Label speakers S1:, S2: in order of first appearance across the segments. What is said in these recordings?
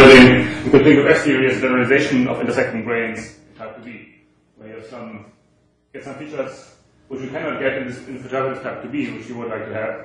S1: building, you could think of F-theory as a generalization of intersecting grains in type 2B, where you have get some features which you cannot get in the fraternity type 2B, which you would like to have.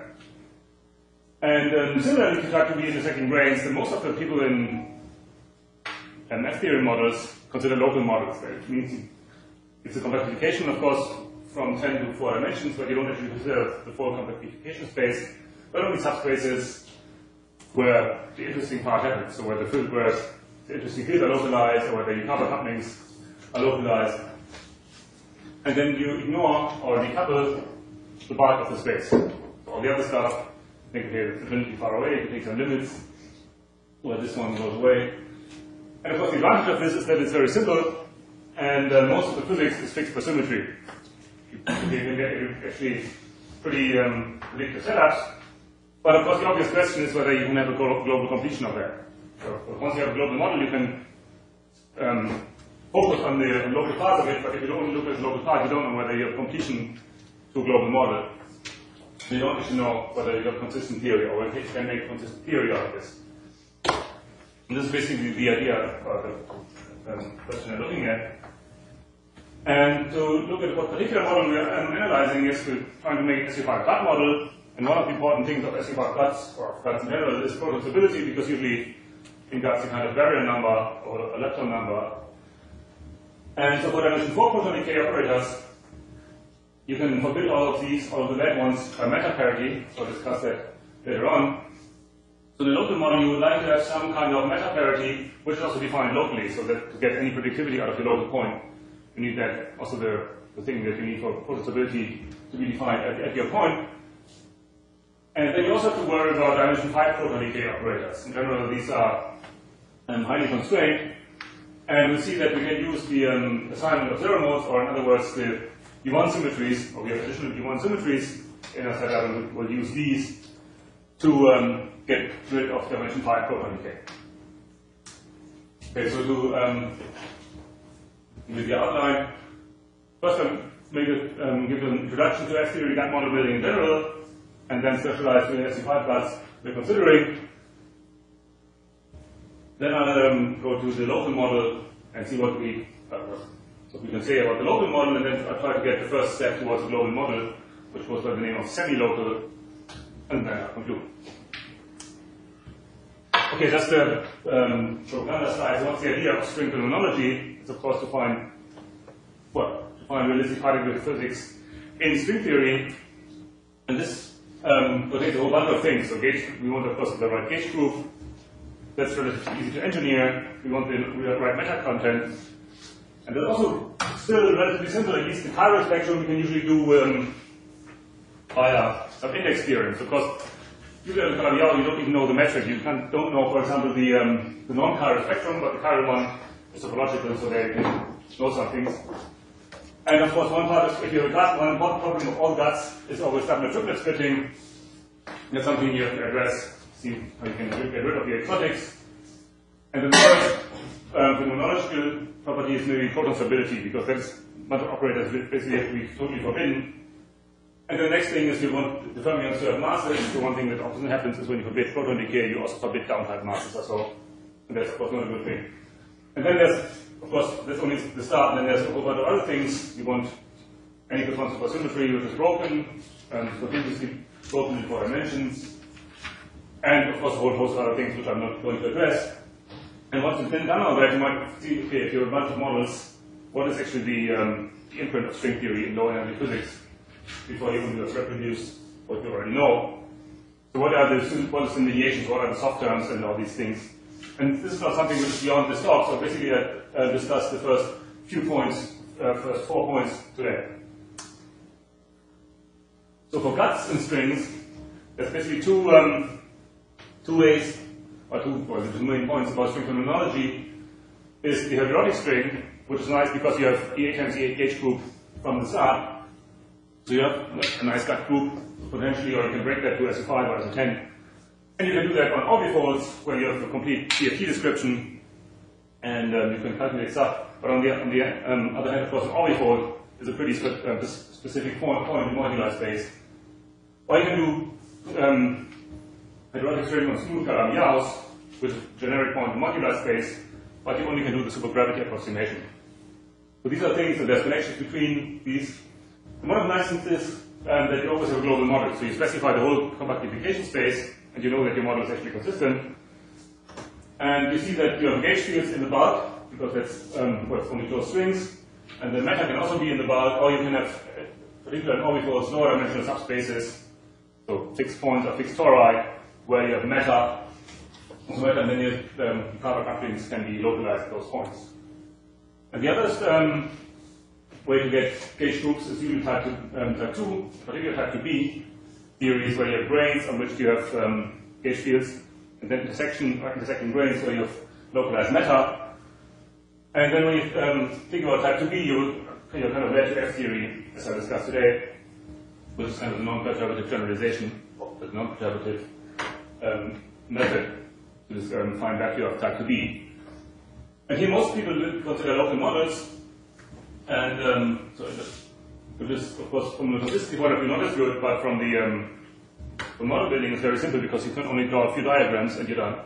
S1: And similarly to type 2B intersecting grains, then most of the people in F-theory models consider local models. That means it's a compactification, of course, from 10 to 4 dimensions, but you don't actually consider the full compactification space, but only subspaces where the interesting part happens, so where the interesting fields are localized, or where the Yukawa couplings are localized. And then you ignore or decouple the bulk of the space. So all the other stuff, think, okay, it's infinitely far away, you can take some limits, where this one goes away. And of course, the advantage of this is that it's very simple, and most of the physics is fixed by symmetry. You can get actually pretty predictive setups. But of course, the obvious question is whether you can have a global completion of that. So once you have a global model, you can focus on the local parts of it, but if you only look at the local part, you don't know whether you have completion to a global model. You don't actually know whether you have consistent theory, or whether you can make consistent theory out of this. And this is basically the idea of the question we're looking at. And to look at what particular model we're analyzing is we're trying to make an SU5 Glutt model. And one of the important things of SU5 Glutts, or Glutts in general, is proton stability, because usually in Glutts you kind of barrier number or a lepton number. And so for dimension 4 proton decay operators, you can forbid all of the bad ones by meta parity. So I'll discuss that later on. So in the local model, you would like to have some kind of meta parity, which is also defined locally, so that to get any predictivity out of your local point, you need that, also the thing that you need for proton stability to be defined at your point. And then you also have to worry about dimension 5 proton decay operators. In general, these are highly constrained. And we see that we can use the assignment of zero modes, or in other words, the U1 symmetries, or we have additional U1 symmetries in our setup, and we'll use these to get rid of dimension 5 proton decay. Okay, so to give the outline, first I'll give an introduction to F-theory Gantt model building in general, and then specialize in SU5 Glutts we're considering. Then I'll go to the local model and see what we can say about the local model, and then I'll try to get the first step towards the global model, which goes by the name of semi-local, and then I'll conclude. Okay, just a propaganda slide. What's the idea of string phenomenology? It's of course to find realistic particle physics in string theory, and this contains a whole bunch of things. So we want, of course, the right gauge group. That's relatively easy to engineer. We want the right meta content. And that's also still relatively simple. At least the chiral spectrum we can usually do via some index theorems. Of course, usually at the Calabi-Yau, you don't even know the metric. You don't know, for example, the non-chiral spectrum, but the chiral one is topological, so there you can know some things. And of course, one part is, if you have a Glutt, one important problem of all Glutts is always doublet triplet splitting. That's something you have to address, see how you can get rid of the exotics. And the third phenomenological property is maybe proton stability, because that's a bunch of operators basically have to be totally forbidden. And the next thing is you want the fermions to have masses. So one thing that often happens is when you forbid proton decay, you also forbid downtight masses or so. And that's of course not a good thing. And then there's, of course, that's only the start, and then there's a whole bunch of other things. You want n equals 1 supersymmetry, which is broken, and continuously broken in 4 dimensions. And of course a whole host of other things which I'm not going to address. And once you've been done all that, you might see, okay, if you have a bunch of models, what is actually the imprint of string theory in low energy physics, before you can reproduce what you already know. So what is the mediations, what are the soft terms, and all these things. And this is not something which is beyond this talk, so basically I discussed the first few points, first 4 points today. So for Glutts and strings, there's basically two ways, or the two main points about string phenomenology is the Hadronic string, which is nice because you have E8 times E8 gauge group from the start. So you have a nice Glutt group, potentially, or you can break that to SU5 or SU10. And you can do that on orbifolds, where you have a complete CFT description, and you can calculate stuff. But on the other hand, of course, an orbifold is a pretty specific point in modular space. Or you can do Hadronic string on smooth Calabi-Yaus, with a generic point modular space, but you only can do the supergravity approximation. So these are things, and there's connections between these. And one of the nice things is that you always have a global model. So you specify the whole compactification space, and you know that your model is actually consistent. And you see that you have gauge fields in the bulk, because that's what's only closed strings. And the matter can also be in the bulk, or you can have particular orbitals, lower dimensional subspaces, so fixed points or fixed tori, where you have matter, and then the Picard couplings can be localized at those points. And the other way to get gauge groups is usually type 2, particularly type 2b theories, where you have grains on which you have gauge fields, and then intersecting grains where you have localized matter. And then when you think about type 2b, you're kind of led to F theory, as I discussed today, which is kind of a non-perturbative generalization of the non-perturbative method to this fine vacuum of type 2b. And here most people consider local models, and so it is, of course, from the consistency point of view, not as good, but from the model building is very simple because you can only draw a few diagrams and you're done.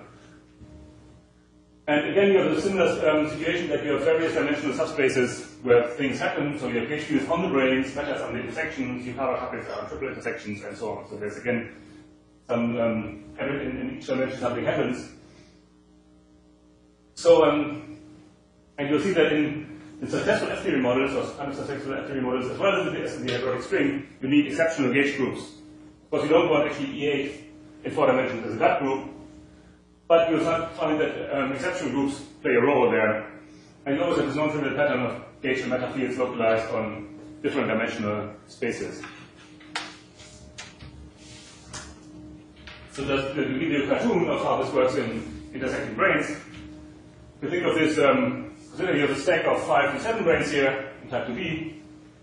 S1: And again, you have a similar situation that you have various dimensional subspaces where things happen. So you have gauge fields on the brains, matters on the intersections, you have couplings on triple intersections, and so on. So there's again some in each dimension something happens. So and you'll see that in successful F theory models or unsuccessful F theory models, as well as in the algebraic string, you need exceptional gauge groups. Of course, you don't want actually E8 in 4 dimensions as a gut group. But you'll find that exceptional groups play a role there. And you always have this non-trivial pattern of gauge and matter fields localized on different dimensional spaces. So just to give you a cartoon of how this works in intersecting brains, you think of this, consider you have a stack of 5 to 7 brains here in type 2b,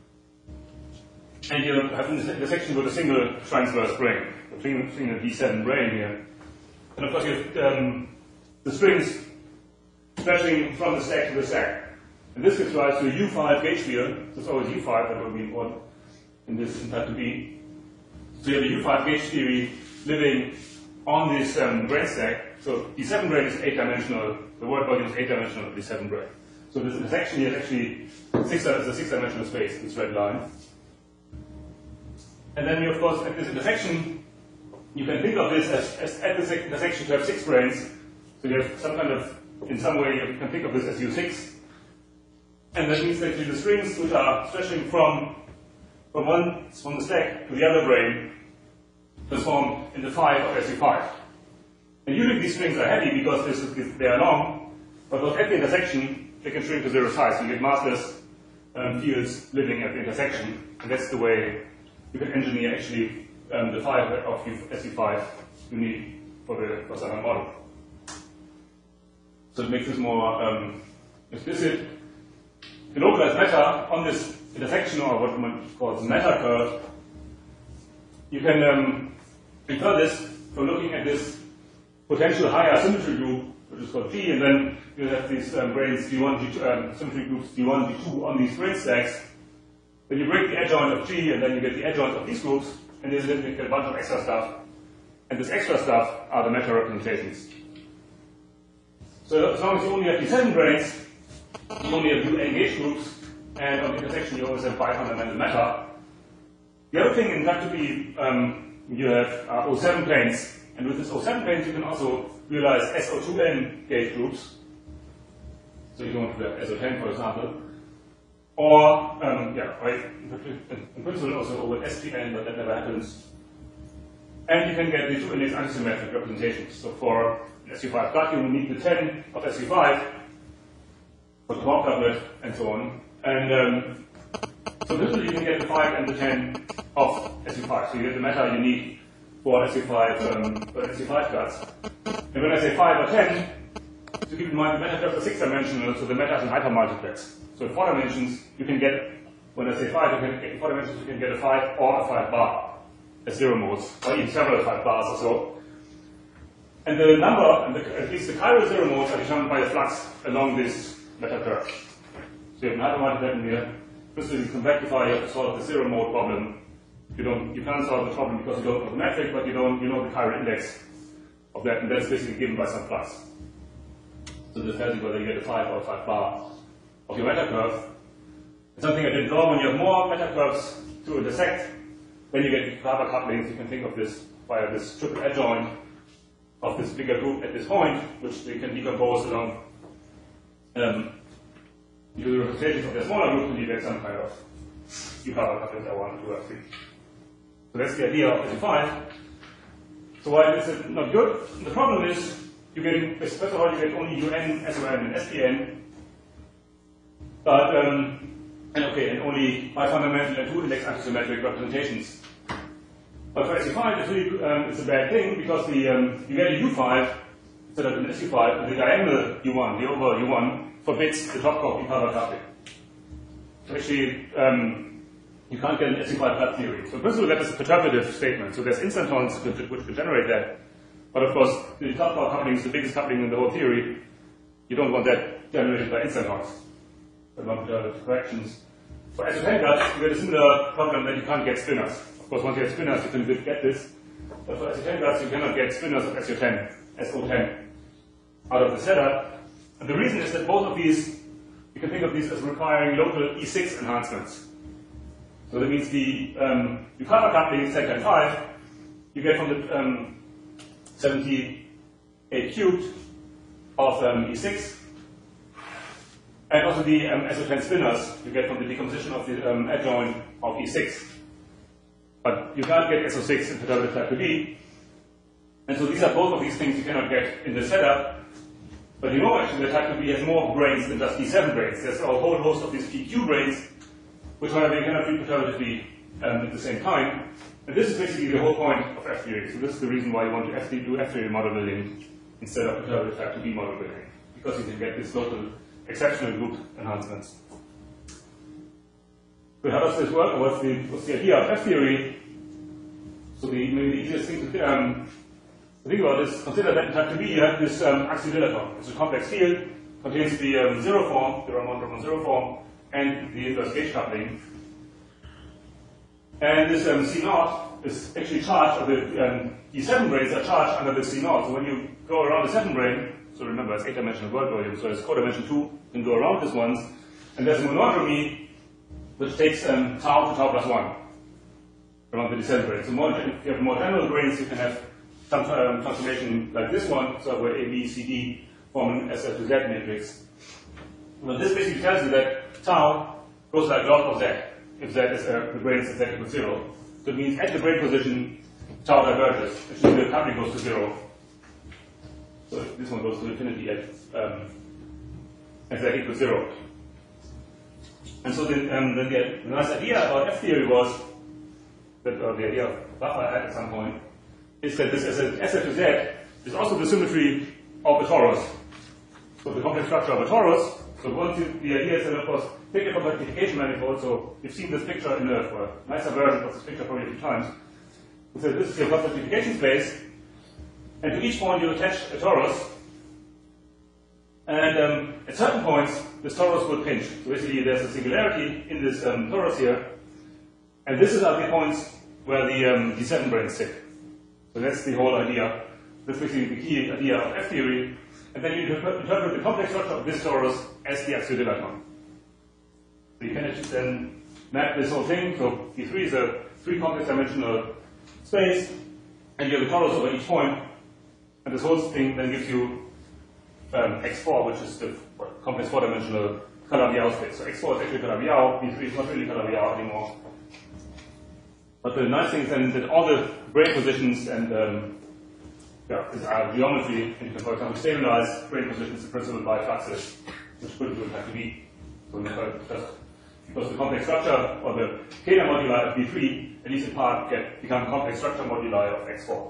S1: and you have an intersection with a single transverse brain, between a D7 brain here. And of course you have the strings stretching from the stack to the stack. And this gives rise to a U5 gauge field. So it's always U5 that will be important in this in type 2b. So you have a U5 gauge theory living on this brain stack. So D7 brain is 8-dimensional. The word volume is 8-dimensional of D7 brain. So this intersection here is actually a 6-dimensional space, this red line. And then you, of course, at this intersection, you can think of this as at this intersection to have 6 brains. So you have some kind of, in some way, you can think of this as U6. And that means that the strings which are stretching from the stack to the other brain transform into 5 of SU5. And usually these strings are heavy because they are long, but at the intersection, they can shrink to 0 size. You get massless fields living at the intersection, and that's the way you can engineer actually the 5 of SU5 you need for the Standard model. So it makes this more explicit. In localized matter on this intersection, or what one calls matter curve, you can infer this from looking at this potential higher symmetry group, which is called G, and then you have these brains G1, G2, symmetry groups G1, G2 on these brain stacks. Then you break the adjoint of G, and then you get the adjoint of these groups, and then you get a bunch of extra stuff. And this extra stuff are the matter representations. So as long as you only have these 7 brains, you only have 2 gauge groups, and on the intersection you always have 5 fundamental matter. The other thing in that to be, you have O7 planes, and with this O7 planes you can also realize SO2n gauge groups. So you don't have SO10, for example. Or, in principle also over SPN, but that never happens. And you can get the 2 index antisymmetric representations. So for SU5 gut, you will need the 10 of SU5 for the quark doublet and so on. And so literally you can get the 5 and the 10 of SU5. So you get the matter you need for SU5 guts. And when I say 5 or 10, to keep in mind the matter curves are 6-dimensional, so the matter is in hypermultiplex. So in 4 dimensions, you can get, when I say 5, in 4 dimensions you can get a 5 or a 5 bar as 0 modes, or even several 5 bars or so. And the number, at least the chiral 0 modes, are determined by the flux along this matter curve. So you have an hypermultiplex here. First, you can rectify, you have to solve the 0 mode problem. You can't solve the problem because you don't know the metric, but you know the chiral index of that, and that's basically given by some plus. So this tells you whether you get a 5 or a 5 bar of your meta curve. And something I didn't draw, when you have more meta curves to intersect, then you get Kuhava couplings. You can think of this via this triple adjoint of this bigger group at this point, which they can decompose along into the representations of the smaller group, and you get some kind of Kuhava couplings R1, 2, R3. So that's the idea of SU5. So why is it not good? The problem is, you're getting, first of all, you get only UN, SON, and SDN, but, and only bifundamental and 2 index antisymmetric representations. But for SU5, it's really, it's a bad thing, because the, you get a U5 instead of an SU5, and the diagonal U1, the overall U1, forbids the top Kuhava coupling. So actually, you can't get an SU5 flat theory. So in principle, that is a perturbative statement. So there's instantons which can generate that. But of course, the top coupling is the biggest coupling in the whole theory. You don't want that generated by instantons. But non-perturbative corrections. For SO10 guts, you get a similar problem that you can't get spinors. Of course, once you have spinors, you can get this. But for SO10 guts, you cannot get spinors of SO10 out of the setup. And the reason is that both of these, you can think of these as requiring local E6 enhancements. So that means the Kuhava coupling set and 5, you get from the 78 cubed of E6, and also the SO10 spinors you get from the decomposition of the adjoint of E6. But you can't get SO6 in perturbative type 2D, and so these are both of these things you cannot get in the setup. But you know actually that type 2D has more branes than just D7 branes. There's a whole host of these PQ branes, which however you cannot read perturbatively at the same time. And this is basically the whole point of F theory. So this is the reason why you want to do F theory model building instead of perturbative type 2D model building, because you can get this local exceptional group enhancements. So how does this work? What's the idea of F theory? So maybe the easiest thing to think about is consider that in type 2B you have this axiodilaton. It's a complex field, contains the zero form, the Ramon 0 form, and the inverse gauge coupling. And this C0 is actually charged, or the D7 branes are charged under the C0. So when you go around the 7 brane, so remember it's 8-dimensional world volume, so it's codimension 2, you can go around this once, and there's a monodromy which takes tau to tau plus 1 around the D7 brane. So if you have more general branes, you can have some transformation like this one, so where A, B, C, D form an SF to Z matrix. Well, this basically tells you that tau goes like log of Z, if Z is the brane is Z equals 0. So it means at the brane position, tau diverges. Actually, the coupling goes to 0. So this one goes to infinity at Z equals 0. And so the nice idea about F theory was, that the idea of Buffer had at some point, is that this as an SF to Z is also the symmetry of a torus. So the complex structure of a torus. So once the idea is that, of course, take a compactification manifold. So you've seen this picture in a nicer version of this picture probably a few times. So this is your compactification space, and to each point you attach a torus. And at certain points, this torus will pinch. So basically, there's a singularity in this torus here, and this is at the points where the D7 branes sit. So that's the whole idea. That's basically the key idea of F theory. And then you interpret the complex structure of this torus as the axiodilaton. So you can then map this whole thing. So D3 is a 3 complex dimensional space, and you have a torus over each point, and this whole thing then gives you X4, which is the complex 4-dimensional Calabi-Yau space. So X4 is actually Calabi-Yau, D3 is not really Calabi-Yau anymore. But the nice thing is then that all the brane positions and are geometry, and you can, for example, stabilize brane positions in principle by fluxes, which could have to be. So just because the complex structure, or the Kähler moduli of D3, at least in part, become complex structure moduli of X4.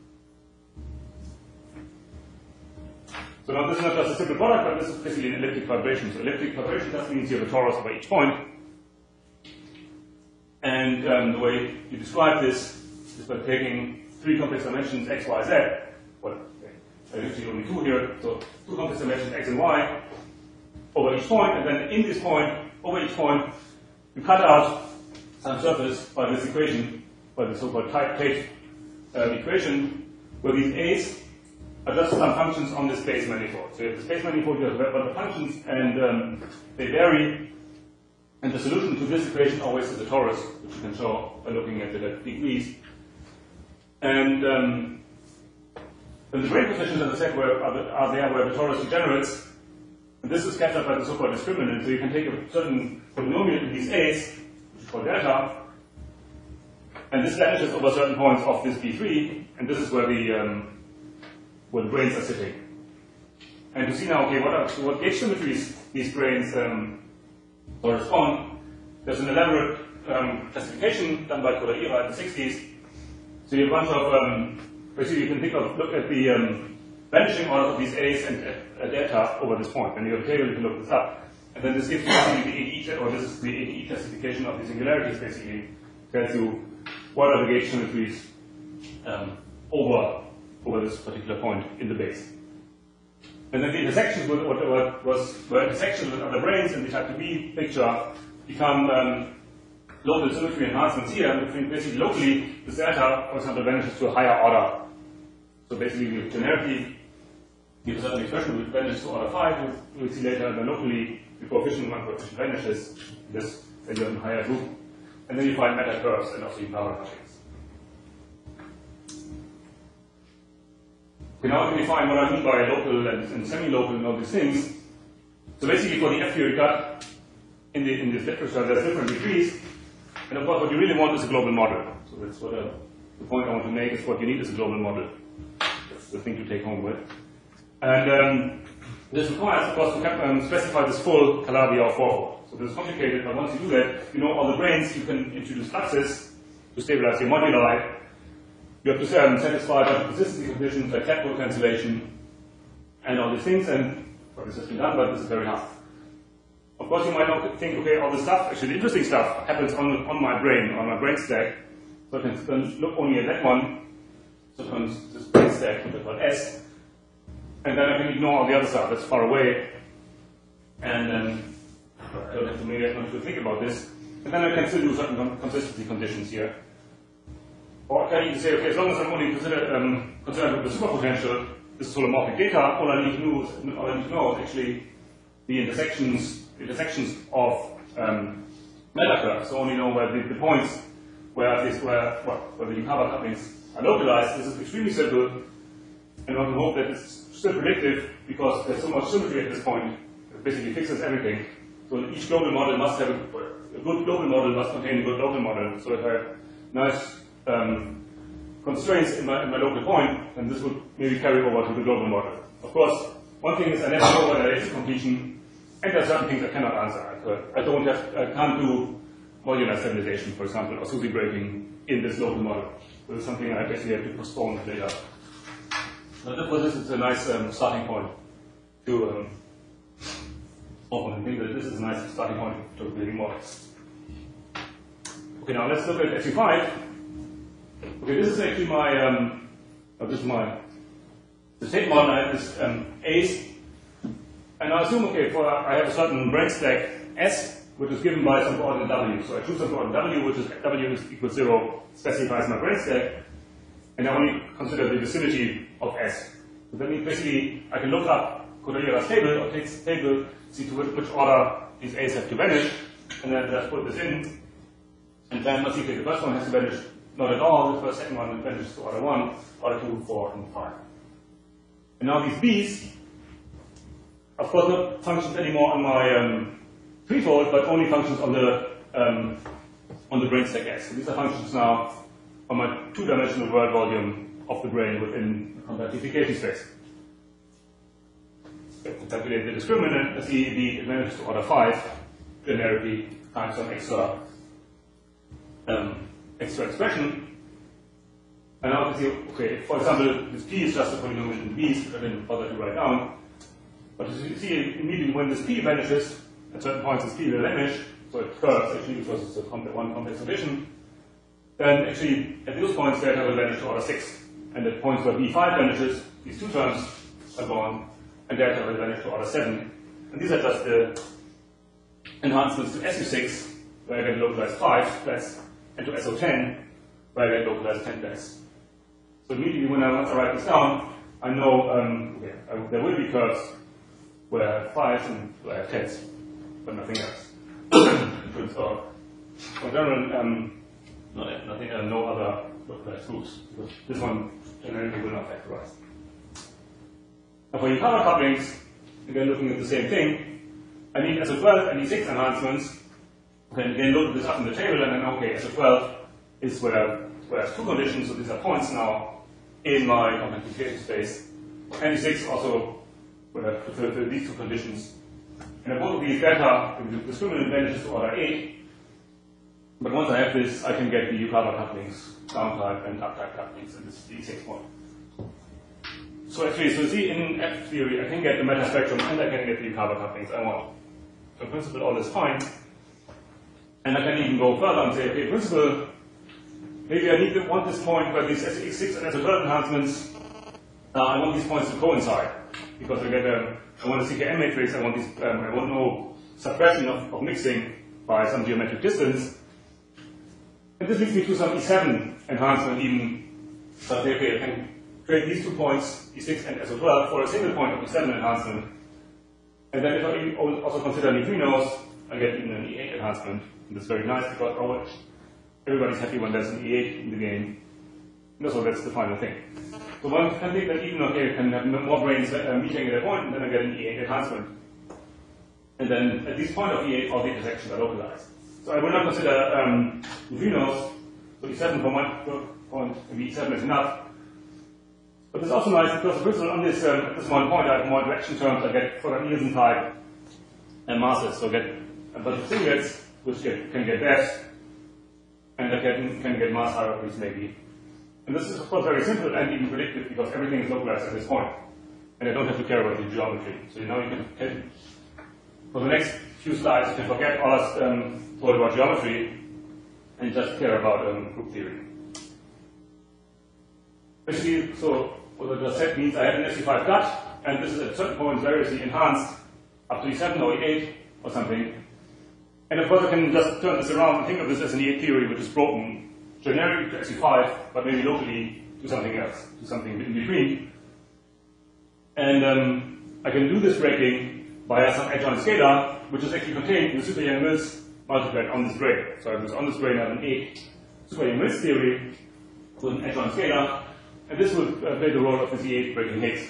S1: So now this is not just a simple product, but this is basically an elliptic vibration. So elliptic vibration just means you have a torus over each point. And the way you describe this is by taking 3 complex dimensions x, y, z. Well, actually only 2 here, so 2 complex dimensions x and y over each point, and then in this point, over each point, you cut out some surface by this equation, by the so-called Tate equation, where these a's are just some functions on the space manifold. So you have the space manifold, you have a bunch of functions, and they vary. And the solution to this equation always is a torus, which you can show by looking at the degrees. And the brane coefficients, as I said, are there where the torus degenerates. And this is captured by the so-called discriminant. So you can take a certain polynomial in these A's, which is called delta, and this vanishes over certain points of this B3, and this is where the branes are sitting. And to see now, okay, what gauge symmetries these branes correspond, there's an elaborate classification done by Kodaira in the 60s. So you have a bunch of, basically you can look at the vanishing order of these A's and delta over this point. And you have a table, you can look this up. And then this gives you basically the ADE, or this is the ADE classification of the singularities, basically. Tells you what are the gauge symmetries over this particular point in the base. And then the intersections with were intersections with other branes in the type 2B picture become local symmetry enhancements here, between basically locally this delta, for example, vanishes to a higher order. So basically we have generically give a certain expression which vanishes to order 5, we'll see later, and then locally the coefficient vanishes, this, then you have a higher group. And then you find meta curves and also you power cuttings. Okay, now we define what I mean by local and semi-local and all these things. So basically for the F-theory cut, in this literature, there's different degrees. And of course what you really want is a global model. So that's what the point I want to make is what you need is a global model. That's the thing to take home with. And this requires, of course, to specify this full Calabi-Yau fourfold. So this is complicated, but once you do that, you know all the branes, you can introduce fluxes to stabilize your moduli. You have to satisfy the consistency conditions like Tadpole cancellation and all these things, and well, this has been done, but this is very hard. Of course, you might not think, okay, all this stuff, actually the interesting stuff happens on my brain stack. So I can look only at that one. So this brain stack, which is called S. And then I can ignore all the other stuff that's far away. And then I don't have to maybe have to think about this. And then I can still do certain consistency conditions here. Or can you say, okay, as long as I'm only concerned with the superpotential, this is holomorphic data, all I need to know is actually the intersections of meta curves. So only know where the points where the Yukawa couplings are localized. This is extremely simple, and one can hope that it's still predictive because there's so much symmetry at this point. It basically fixes everything. So each global model must have a good global model must contain a good local model. So if I have nice constraints in my local point, then this would maybe carry over to the global model. Of course, one thing is I never know whether there is a completion, and there are certain things I cannot answer. I can't do modular stabilization, for example, or SUSY breaking in this local model. So it's something I basically have to postpone later. But for this, it's a nice starting point to open. I think that this is a nice starting point to building models. Okay, now let's look at SU5. Okay, this is actually the state model. I have this A's, and I assume, okay, I have a certain brane stack S, which is given by some coordinate W. So I choose some coordinate W, which is W is equals 0, specifies my brane stack, and I only consider the vicinity of S. So that means basically I can look up Kodaira's table, or take the table, see to which order these A's have to vanish, and then just put this in, and then let's see if the first one has to vanish. Not at all. The second one vanishes to order 1, order 2, 4, and 5. And now these B's, of course, not functions anymore on my threefold, but only functions on the brane stack S. So these are functions now on my two-dimensional world volume of the brane within the compactification space. Calculate the discriminant as the advantage to order 5 generically times some extra expression. And now you see, okay, for example, this P is just a polynomial in B's, which I didn't bother to write down. But as you see, immediately when this P vanishes, at certain points this P will vanish, so it curves actually because it's a one complex addition. Then actually, at those points, delta will vanish to order 6. And at points where B5 vanishes, these two terms are gone, and delta will vanish to order 7. And these are just the enhancements to SU6, where I get localized 5 less, and to SO10, where I get localized 10 less. So immediately once I write this down, I know there will be curves where I have 5s and where I have 10s, but nothing else. In general, no other localized groups, because this one generally will not factorize. Now for Yukawa couplings, again looking at the same thing, I need SO12 and E6 enhancements. Then again load this up in the table, and then okay, SO12 is where it has two conditions, so these are points now in my compactification space. And E6 also will fulfill these two conditions. And both of these delta discriminant vanishes to order 8. But once I have this, I can get the Yukawa couplings, down-type and up-type couplings, and this is the E6 one. So actually, so see, in F theory, I can get the meta spectrum and I can get the Yukawa couplings I want. So in principle, all is fine. And I can even go further and say, okay, in principle, maybe I want this point where these SX6 and SO12 enhancements, I want these points to coincide. Because I want a CKM matrix, I want no suppression of mixing by some geometric distance. And this leads me to some E7 enhancement even. So okay, I can create these 2 points, E6 and SO12, for a single point of E7 enhancement. And then if I also consider neutrinos, I get even an E8 enhancement. And that's very nice because everybody's happy when there's an E8 in the game. And so that's the final thing. So one can think that even, okay, I can have more brains meeting at a point, and then I get an E8 enhancement. And then at this point of E8, all the intersections are localized. So I will not consider neutrinos, so E7 from one point, maybe E7 is enough. But it's also nice because, first of all, on this, at this one point, I have more direction terms. I get for an Nielsen type and masses, so I get a bunch of singlets, which can get that, and I can get mass hierarchies maybe. And this is, of course, very simple and even predictive because everything is localized at this point. And I don't have to care about the geometry. So now you can for the next few slides, you can forget all us told about geometry and just care about group theory. Basically, so what I just said means I have an SU5 gut, and this is at certain points variously enhanced up to E7 or E8 or something. And of course, I can just turn this around and think of this as an E8 theory, which is broken generically to SU5, but maybe locally to something else, to something in between. And I can do this breaking via some adjoint scalar, which is actually contained in the super Yang-Mills multiplied on this brain. So I was on this brain, I have an 8 super Yang-Mills theory with an adjoint scalar, and this would play the role of the E8 breaking Higgs.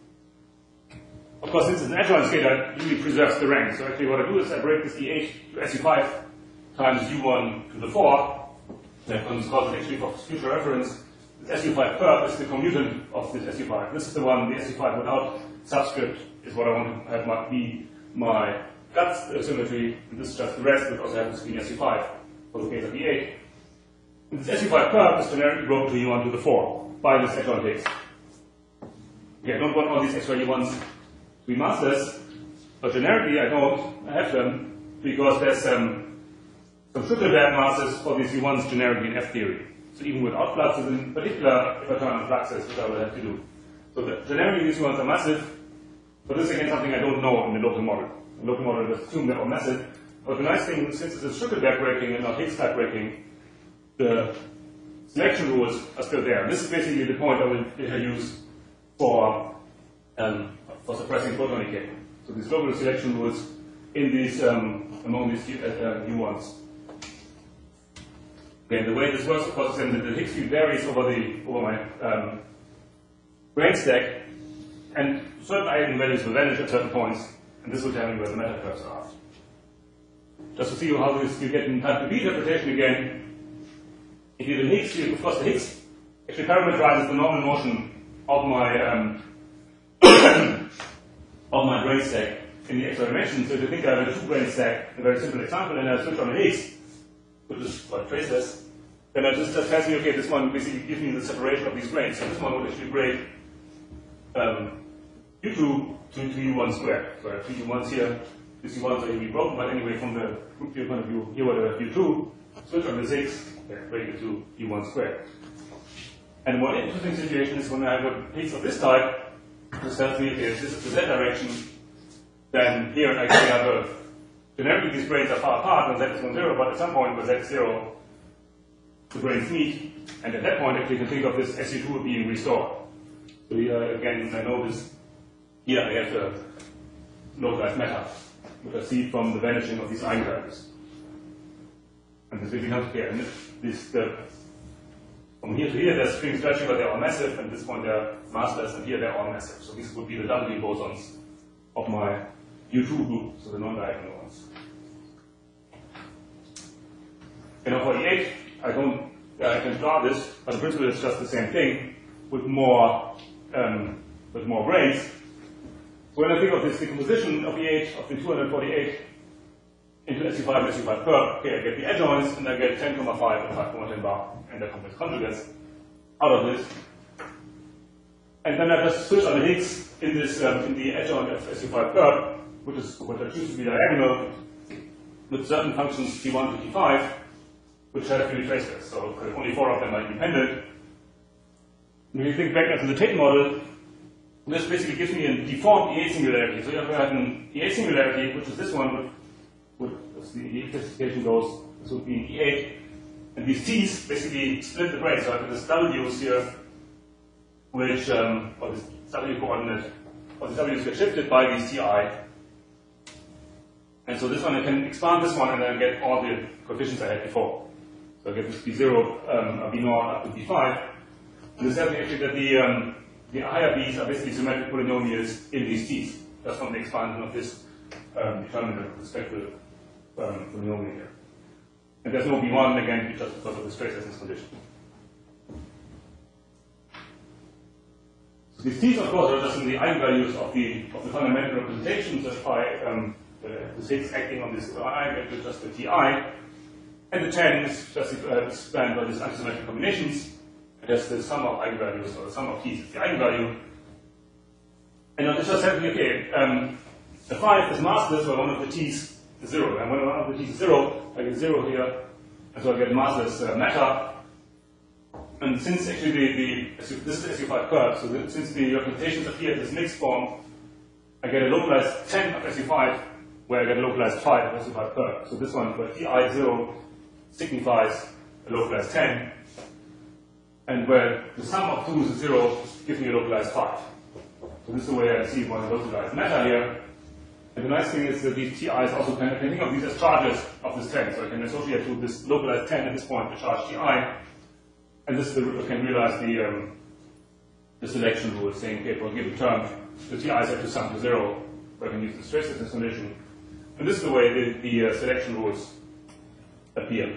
S1: Of course, since it's an adjoint scalar, it usually preserves the rank. So actually what I do is I break this E8 to SU5 times U1 to the 4. That comes actually for future reference. This SU5 curve is the commutant of this SU5. This is the one, the SU5 without subscript is what I want to have be my gut symmetry, and this is just the rest, which also happens to be SU5 for the case of E8. And this SU5 curve is generically broken to U1 to the 4 by this adjoint Higgs. Okay, I don't want all these extra U1s to be massless, but generically I have them because there's some Schüttelberg masses for these U1s generically in F theory. So even without fluxes, in particular, if I turn on fluxes, which I will have to do. So generically these U1s are massive, but this is again something I don't know in the local model. The local model just assume they're all massive. But the nice thing, since it's a Schüttelberg breaking and not Higgs type breaking, the selection rules are still there. And this is basically the point I will use for suppressing photon decay. So these global selection rules in these among these U1s. Again, the way this works, of course, is that the Higgs field varies over my brain stack, and certain eigenvalues will vanish at certain points, and this will tell me where the meta curves are. Just to see how you get in type 2B interpretation again, if you have a Higgs field, of course the Higgs actually parameterizes the normal motion of my of my brain stack in the extra dimension. So if you think I have a 2-brain stack, a very simple example, and I switch on a Higgs, which is what traces, then it just tells me, okay, this one basically gives me the separation of these brains. So this one would actually break U2 to U1 squared. So I have 2 U1s here. These U1s are usually broken, but anyway, from the group theory point of view, here would have U2, switch on the 6, break it to U1 squared. And one interesting situation is when I have a Higgs of this type, this tells me, okay, if this is the Z direction, then here I actually have generically these brains are far apart when Z is 1, 0, but at some point when Z is 0, the brains meet, and at that point actually you can think of this SU2 being restored. So here again, I know this. Here I have the localized matter, which I see from the vanishing of these eigenvalues. And this really helps here. And this, from here to here, there's string stretching, but they're all massive, and at this point they're massless, and here they're all massive. So these would be the W bosons of my U2 group, so the non-diagonal ones. And now for E8, I can draw this, but in principle it's just the same thing with more grains. So when I think of this decomposition of E8 of the 248 into SU5 and SU5 curve, okay, I get the adjoints and I get 10,5 and 5,10 bar and their complex conjugates out of this. And then I just switch on the Higgs in this in the adjoint of SU5 curve, which I choose to be diagonal with certain functions T1 to T5, which have to be tracers. So only 4 of them are independent. When you think back to the Tate model, this basically gives me a deformed E8 singularity. So you have an E8 singularity, which is this one, as the E8 classification goes, this would be E8. And these T's basically split the braids. So I have this W's here, which, or this W coordinate, or the W's get shifted by these Ti. And so this one, I can expand this one and then get all the coefficients I had before. So I get this B0, B0 up to B5. And this tells me actually that the higher B's are basically symmetric polynomials in these T's. That's from the expansion of this determinant of the spectral polynomial here. And there's no B1 again, just because of the trace essence condition. So these T's, of course, are just in the eigenvalues of the fundamental representations just by the 6 acting on this I get just the Ti. And the 10 is just explained by these unsymmetric combinations. That's the sum of eigenvalues, or the sum of T's is the eigenvalue. And now this just tells me, okay, the 5 is massless where one of the T's is 0. And when one of the T's is 0, I get 0 here, and so I get massless matter. And since actually this is the SU5 curve, so since the representations appear in this mixed form, I get a localized 10 of SU5, where I get a localized 5 of SU5 curve. So this one, where Ti0 signifies a localized 10, and where the sum of 2 is 0 gives me a localized 5. So this is the way I see one localized matter here. And the nice thing is that these Ti's also can think of these as charges of this 10. So I can associate to this localized 10 at this point the charge Ti. And this can realize the selection rule, saying, okay, for a given term, the Ti's have to sum to 0, where I can use the trace essence condition. And this is the way the selection rules appear.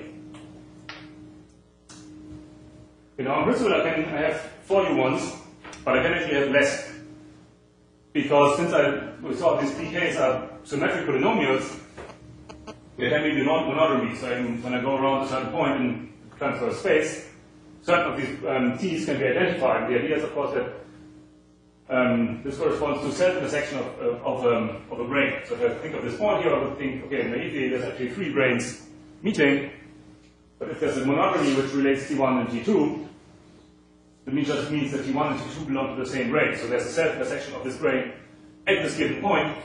S1: In principle, I have 4 U1s, but I can actually have less. Because since we saw these PKs are symmetric polynomials, they can be monodromy. So when I go around a certain point in transfer space, certain of these T's can be identified. The idea is, of course, that this corresponds to self-intersection of a brane. So if I think of this point here, I would think, okay, naively, there's actually 3 branes meeting. But if there's a monodromy which relates T1 and T2, it just means that T1 and T2 belong to the same brane. So there's a self-intersection of this brane at this given point.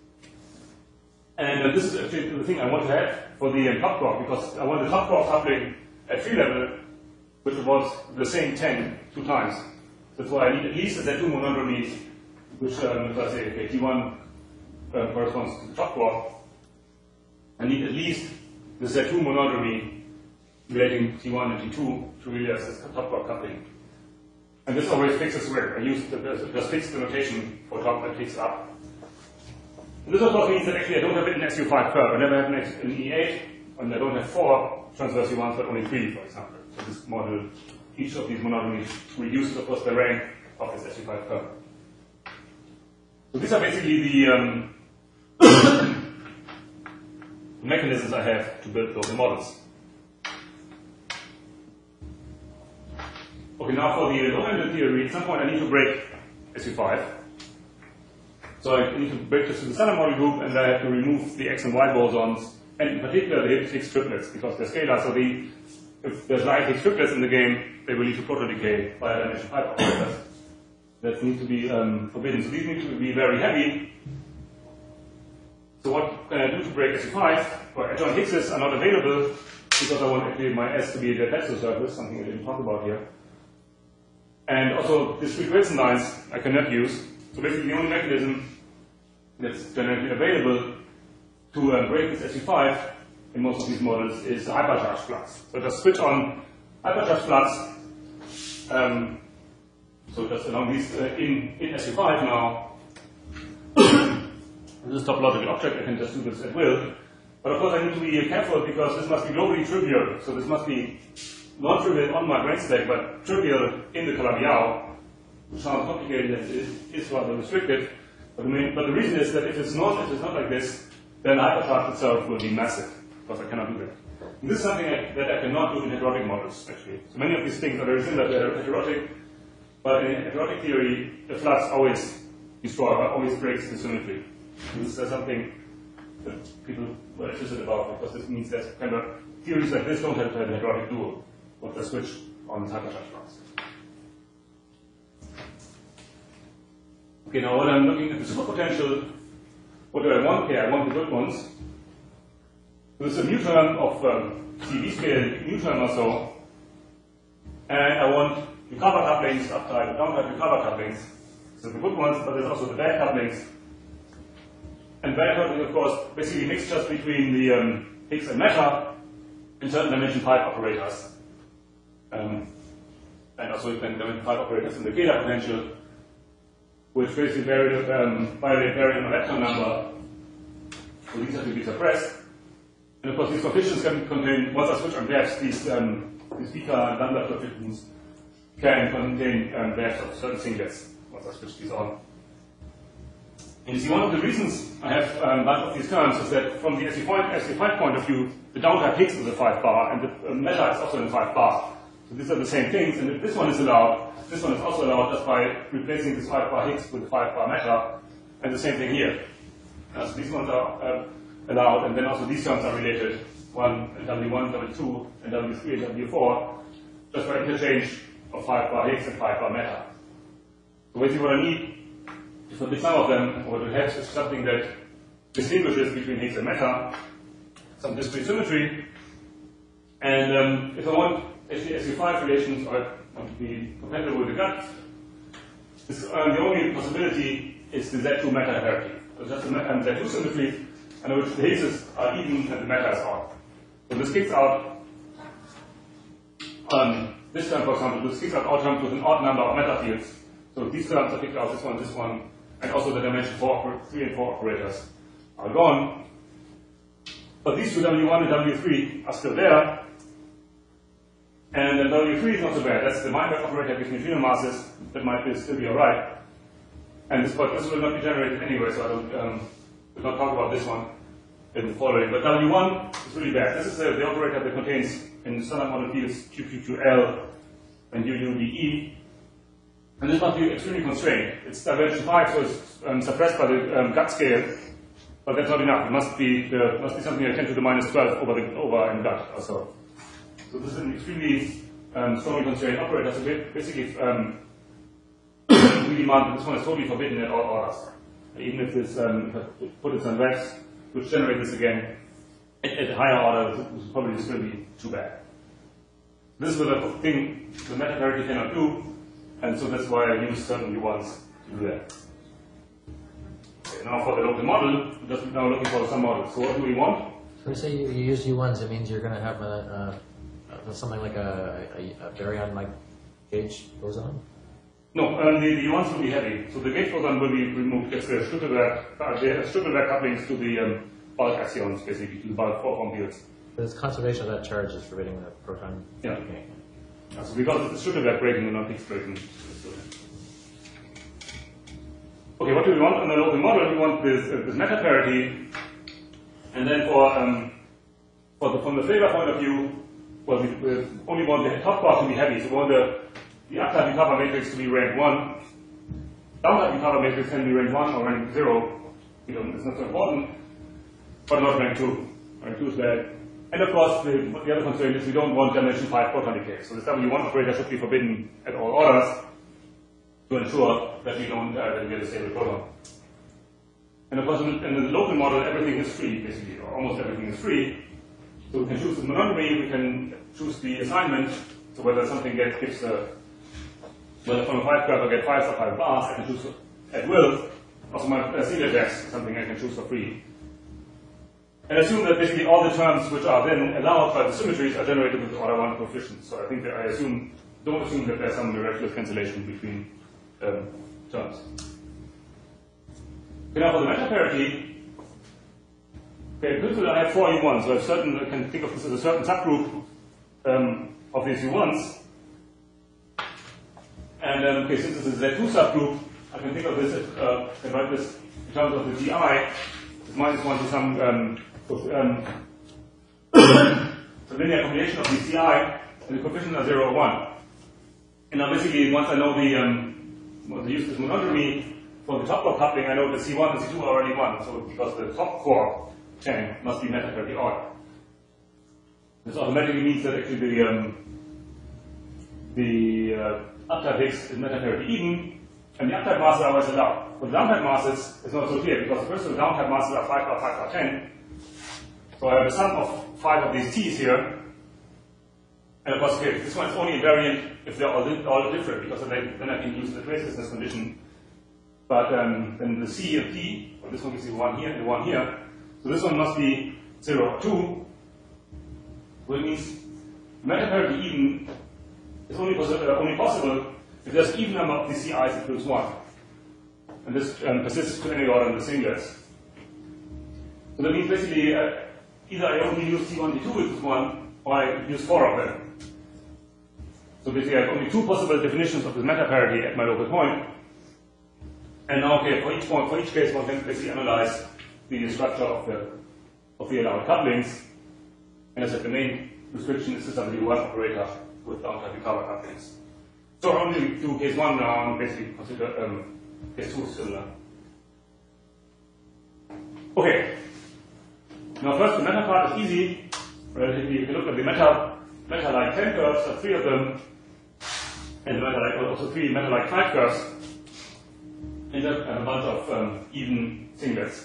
S1: And this is actually the thing I want to have for the top quark, because I want the top quark coupling at free level, which was the same 10 2 times. That's why I need at least a Z2 monodromy, which, if I say, okay, T1 corresponds to the top quark, I need at least the Z2 monodromy relating T1 and T2 to realize this top quark coupling. And this always fixes where I use just fix the notation for top that fixes up. And this of course means that actually I don't have it in SU5 curve. I never have an E8, and I don't have 4 transverse U1s, but only 3, for example. So this model, each of these monodromies reduces, of course, the rank of this SU5 curve. So these are basically the mechanisms I have to build local models. Okay, now for the low-ended theory, at some point I need to break SU5. So I need to break this to the standard model group, and I have to remove the X and Y bosons, and in particular the Higgs triplets, because they're scalar. So if there's like Higgs triplets in the game, they will lead to proto-decay via dimension 5 operators. That need to be forbidden. So these need to be very heavy. So what can I do to break SU5? Well, adjoint Higgses are not available, because I want actually my S to be a de Pezzo surface, something I didn't talk about here. And also discrete Wilson lines I cannot use. So basically the only mechanism that's generally available to break this SU5 in most of these models is the hypercharge flux. So just switch on hypercharge flux. So just along these in SU5 now. This is a topological object, I can just do this at will. But of course I need to be careful because this must be globally trivial. So this must be non-trivial on my brain stack, but trivial in the Calabi-Yau, which sounds complicated and is rather restricted. But the reason is that if it's not like this, then the hypercharge itself will be massive, because I cannot do that. And this is something that I cannot do in heterotic models, actually. So many of these things are very similar to heterotic, but in heterotic theory, the flux always always breaks the symmetry. And this is something that people were interested about, because this means that kind of theories like this don't have to have a heterotic dual of the switch on the hypercharge flux. Okay, now when I'm looking at the superpotential, what do I want here? I want the good ones. So this is a mu term of CV scale, mu term or so, and I want recover couplings, uptype, downtype recover couplings. So the good ones, but there's also the bad couplings. And bad coupling, of course, basically mixtures between the Higgs and matter in certain dimension 5 operators. And also dimension 5 operators in the Geda potential, which basically violate variant electron number. So these have to be suppressed. And of course, these coefficients can contain, once I switch on VFs, these beta and lambda coefficients can contain VFs of certain singlets, once I switch these on. And you see, one of the reasons I have a bunch of these terms is that from the SU5 point of view, the downtype Higgs is a 5 bar, and the meta is also in a 5 bar. So these are the same things, and if this one is allowed, this one is also allowed just by replacing this 5 bar Higgs with the 5 bar meta, and the same thing here. So these ones are allowed, and then also these terms are related, W1, W2, and W3, and W4, just by interchange of 5 bar Higgs and 5 bar meta. So basically what I need is for the sum of them, or to have is something that distinguishes between Higgs and meta, some discrete symmetry, and if I want SU5 relations are to be compatible with the gut, the only possibility is the Z2 meta parity. So just a Z2 symmetry, under which the Higgses are even and the meta is odd. So this kicks out this term, for example, this kicks out all terms with an odd number of meta fields. So these terms are kicked out, this one, and also the dimension 3 and 4 operators are gone. But these two W1 and W3 are still there. And then W3 is not so bad. That's the Meinberg operator gives neutrino masses. That might still be alright. And this will not be generated anyway, so I will not talk about this one in the following. But W1 is really bad. This is the operator that contains in standard model fields QQQL and UUDE. And this must be extremely constrained. It's dimension 5, so it's suppressed by the gut scale. But that's not enough. It must be something like 10 to the minus 12 over in gut or so. So this is an extremely strongly constrained operator. So basically, we demand that this one is totally forbidden at all orders. Even if this put it on racks, which generate this again at a higher order, this will probably still be too bad. This is the thing the meta parity cannot do, and so that's why I use certain U1s to do that. Okay, now for the local model, we're just now looking for some models. So what do we want?
S2: So you say you use U1s, it means you're going to have something like a baryon-like gauge boson?
S1: No, the U1s will be heavy. So the gauge boson will be removed. Gets the Stuckelberg couplings to the bulk axions, basically, to the bulk 4-form fields.
S2: But its conservation of that charge is forbidding the proton.
S1: Yeah. So because it's Stuckelberg breaking and not Higgs breaking. Okay, what do we want on the local model? We want this meta parity, and then from the flavor point of view, well, we only want the top part to be heavy. So we want the uptype recover matrix to be rank 1. Downtype recover matrix can be rank 1 or rank 0. It's not so important, but not rank 2. Rank 2 is bad. And of course, the other constraint is we don't want dimension 5 proton decay. So this W1 operator should be forbidden at all orders to ensure that we don't get a stable proton. And of course, in the local model, everything is free, basically, or almost everything is free. So we can choose the monodromy, we can choose the assignment, so whether something gives the But from a 5 graph I get 5 sub 5 bars, I can choose at will. Also my singlet is something I can choose for free. And assume that basically all the terms which are then allowed by the symmetries are generated with order 1 coefficients. So I think that don't assume that there's some miraculous cancellation between terms. Okay, now for the meta parity, okay, in principle I have 4 U1s, so I can think of this as a certain subgroup of these U1s. And okay, since this is a Z2 subgroup, I can think of this, can write this in terms of the GI, it's minus 1 to some so linear combination of the CI, and the coefficients are 0 or 1. And now basically, once I know the use this monodromy for the top core coupling, I know the C1 and C2 are already 1. So because the top core chain must be meta parity odd. This automatically means that actually the uptype Higgs is meta parity even, and the uptype masses are always allowed. For the downtime masses, it's not so clear because the first of the downtime masses are 5 bar 5 bar 10. So I have a sum of 5 of these T's here. And of course, okay, this one is only invariant if they're all different, because then I can use the tracelessness condition. But then the C of T, or this one gives you 1 here and 1 here. So this one must be 0 or 2, which means meta parity even is only possible if there's an even number of the CIs equals 1. And this persists to any order in the singlets. So that means basically either I only use T1, T2 equals 1, or I use 4 of them. So basically I have only 2 possible definitions of the meta parity at my local point. And now, okay, for each point, for each case, one can basically analyze the structure of the allowed couplings. And as I said, the main restriction is the W1 operator with downtime recover couplings. So I only do case 1 now and basically consider case 2 similar. Okay. Now first, the meta part is easy. Relatively, if you look at the meta-like 10 curves, there are 3 of them, and the meta-like, also 3 meta-like 5 curves, and a bunch of even singlets.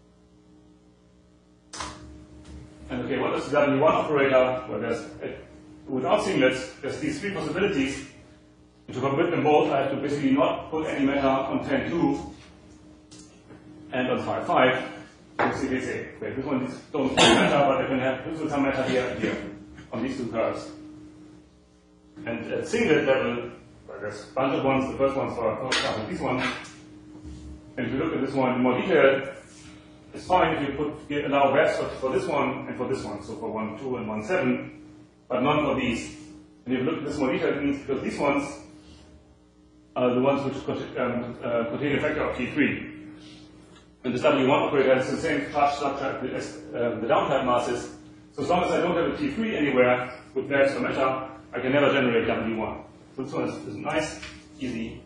S1: And okay, what is the W1 operator? Well, without singlets, there's these 3 possibilities. And to combine them both, I have to basically not put any meta on 10.2 and on 5.5. So they say, okay, this one don't meta, but I can have this with some meta here and here on these 2 curves. And at singlet level, well, there's a bunch of ones. The first one's for example, this one. And if you look at this one in more detail, it's fine if you allow webs for this one and for this one, so for 1, 2, and 1, 7, but none for these. And if you look at this more detail, it means because these ones are the ones which contain a factor of T3. And this W1 operator has the same charge structure as the downtime masses. So as long as I don't have a T3 anywhere with webs or meta, I can never generate W1. So this one is nice, easy.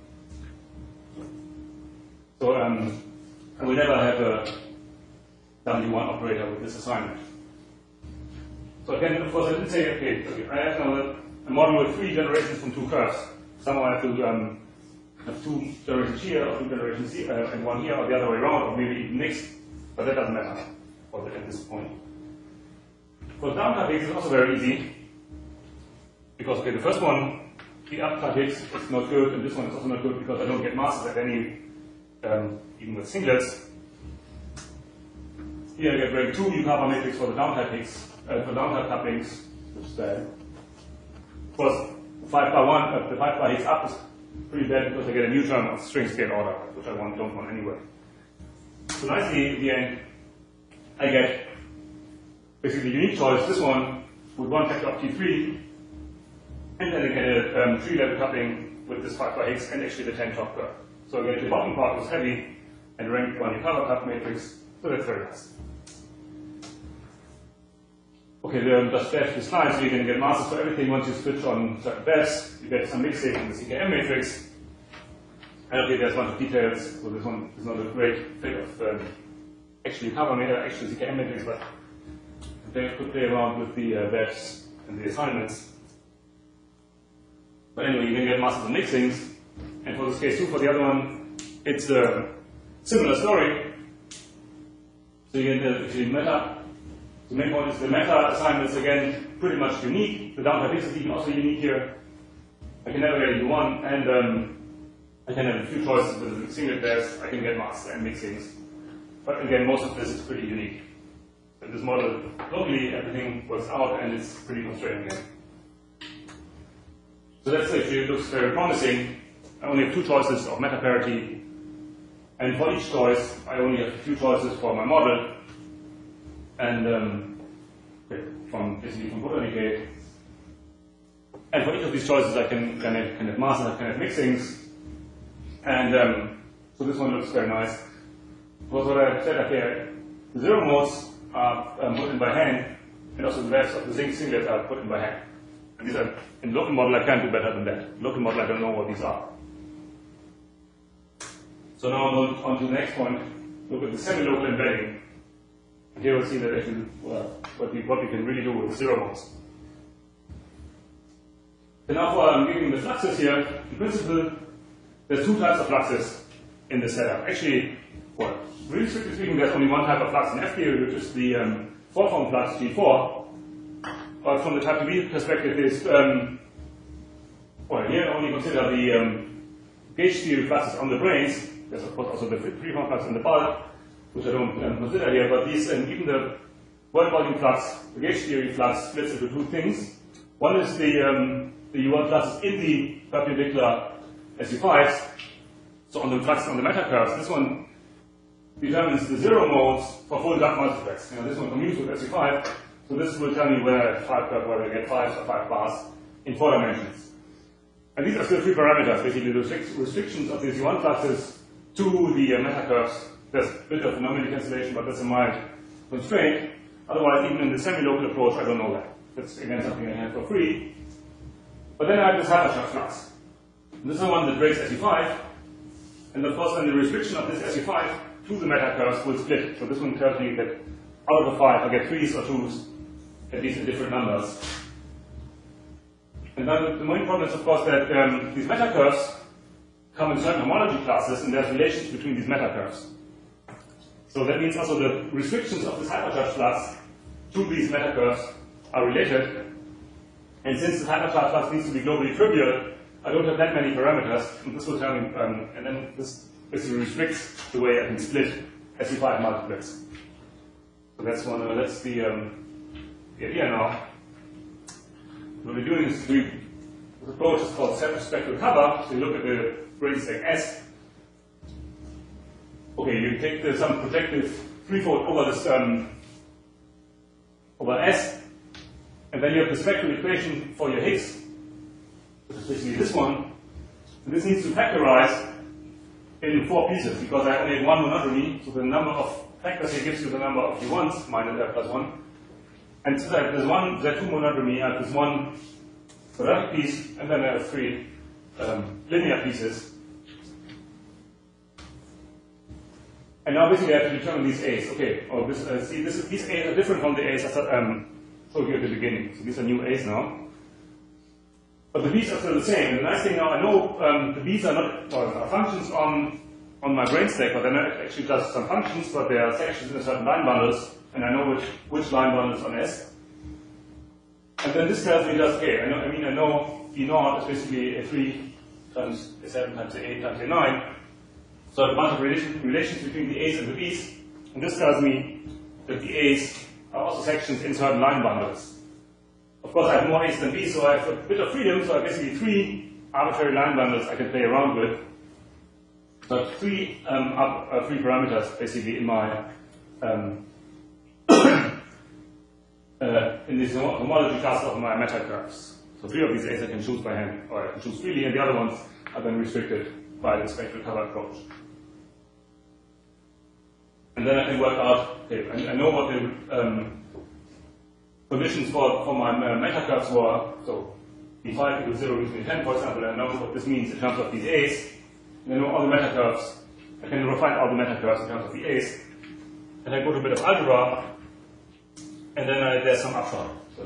S1: So I will never have a W1 operator with this assignment. So again, of course, I didn't say, okay, I have now a model with 3 generations from 2 curves. Somehow I have to have 2 generations here, or 2 generations here, and 1 here, or the other way around, or maybe even mixed, but that doesn't matter at this point. For the downtime Higgs, it's also very easy, because okay, the first one, the uptype Higgs, is not good, and this one is also not good because I don't get masses at any, even with singlets. Here I get rank 2 U-kappa matrix for the downtime Higgs, for downtime couplings, which is bad. Of course, 5 by 1, the 5 by Higgs up is pretty bad because I get a new term of string scale order, which I don't want anyway. So nicely, in the end, I get basically the unique choice, this one, with 1 factor of T3, and then I get a 3-level coupling with this 5 by Higgs and actually the 10 top curve. So I get the bottom part was heavy and rank 1 U-kappa cup matrix, so that's very nice. Okay, just dash this line, so you can get masses for everything once you switch on certain bets. You get some mixing in the CKM matrix. And okay, there's a bunch of details, so this one is not a great fit of actually cover meter, actually CKM matrix, but they could play around with the bets and the assignments. But anyway, you can get masses and mixings. And for this case 2, for the other one, it's a similar story. So you get the meta. The main point is the meta assignment is again pretty much unique. The downtime Higgs is even also unique here. I can navigate into one, and I can have a few choices with singlet pairs. I can get masks and mixings. But again, most of this is pretty unique. In this model, locally, everything works out, and it's pretty constrained again. So that actually looks very promising. I only have two choices of meta parity, and for each choice, I only have a few choices for my model, and from photon decay. And for each of these choices, I can have masks, I can have mixings, and so this one looks very nice. Because what I said, okay, the zero modes are put in by hand, and also the rest of the singlet are put in by hand. And these are, in local model, I can't do better than that. Local model, I don't know what these are. So now on to the next point, look at the semi-local embedding. And here we'll see that actually what we can really do with the zero modes. And now for giving the fluxes here, in principle, there's two types of fluxes in this setup. Actually, well, really strictly speaking, there's only one type of flux in F theory, which is the four-form flux G4. But from the type 2B perspective, is well, here only consider the gauge theory fluxes on the brains. There's of course also the free-form flux in the bulk, which I don't consider here. But these, even the world volume flux, the gauge theory flux, splits into two things. One is the U1 fluxes in the perpendicular SU5s. So on the flux on the meta curves, this one determines the zero modes for full Dirac multiplex. This one commutes with SU5. So this will tell me where I get 5 or 5 bars in 4 dimensions. And these are still 3 parameters, basically the restrictions of these U1 fluxes to the meta curves. There's a bit of anomaly cancellation, but that's a mild constraint. Otherwise, even in the semi-local approach, I don't know that. That's again something I have for free. But then I have this Hypercharge flux. And this is the one that breaks SU5. And of course, then the restriction of this SU5 to the meta curves will split. So this one tells me that out of the 5, I get 3s or 2s, at least in different numbers. And then the main problem is, of course, that these meta curves come in certain homology classes, and there's relations between these meta curves. So that means also the restrictions of this hypercharge flux to these meta curves are related. And since the hypercharge flux needs to be globally trivial, I don't have that many parameters, and this will tell me, and then this basically restricts the way I can split SU5 multiplex. So that's one. That's the idea now. What we're doing is this approach is called spectral cover. So you look at the brain stack S. Okay, you take some projective threefold over this over S, and then you have the spectral equation for your Higgs, which is basically this one. And this needs to factorize in 4 pieces because I only have one monodromy, so the number of factors here gives you the number of U1s minus F plus 1. And so there's two monodromy, I have this one quadratic piece, and then I have 3 linear pieces. And now basically I have to determine these A's. Okay, these A's are different from the A's I showed you at the beginning. So these are new A's now. But the B's are still the same. And the nice thing now, I know the B's are not are functions on my brain stack, but they're not actually just some functions, but they are sections in a certain line bundles, and I know which line bundles on S. And then this tells me just, okay, I know E naught is basically a 3 times a 7 times a 8 times a 9. So I have a bunch of relations between the A's and the B's, and this tells me that the A's are also sections in certain line bundles. Of course, I have more A's than B's, so I have a bit of freedom, so I have basically 3 arbitrary line bundles I can play around with. So 3 parameters basically in my in this homology class of my meta curves. So 3 of these A's I can choose by hand, or I can choose freely, and the other ones are then restricted by the spectral cover approach. And then I can work out, okay, I know what the conditions for my meta curves were. So B5 equals 0 gives me 10, for example, and I know what this means in terms of these A's. And I know all the meta curves. I can refine all the meta curves in terms of the A's. And I go to a bit of algebra, and then there's some upshot. So